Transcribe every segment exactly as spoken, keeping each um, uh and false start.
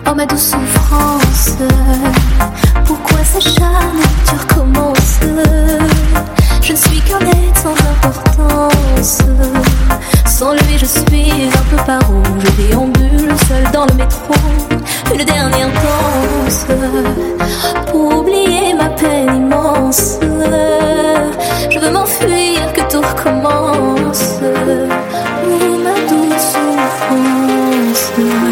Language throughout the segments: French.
Oh ma douce souffrance, pourquoi s'acharner, tu recommences? Je ne suis qu'un être sans importance. Sans lui je suis un peu paro. Je déambule seul dans le métro, une dernière danse pour oublier ma peine immense. Je veux m'enfuir, que tout recommence. Oh ma douce souffrance.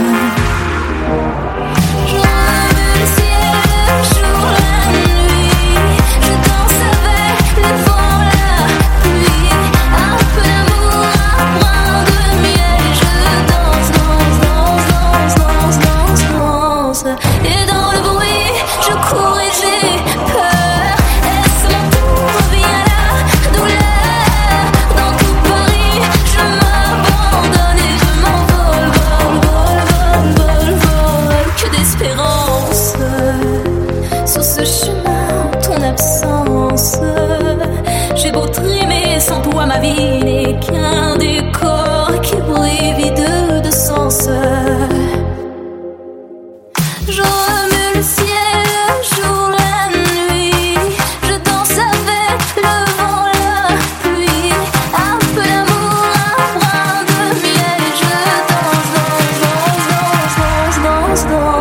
Et dans le bruit, je cours et j'ai peur. Est-ce mon tour? Vient la douleur. Dans tout Paris, je m'abandonne et je m'envole, vol, vol, vol, vol, vol. Que d'espérance sur ce chemin, ton absence. J'ai beau trimer, sans toi ma vie n'est qu'un décor qui brille vide de sens. Je remue le ciel, le jour, la nuit. Je danse avec le vent, la pluie. Un peu d'amour, un brin de miel. Je danse, danse, danse, danse, danse, danse, danse.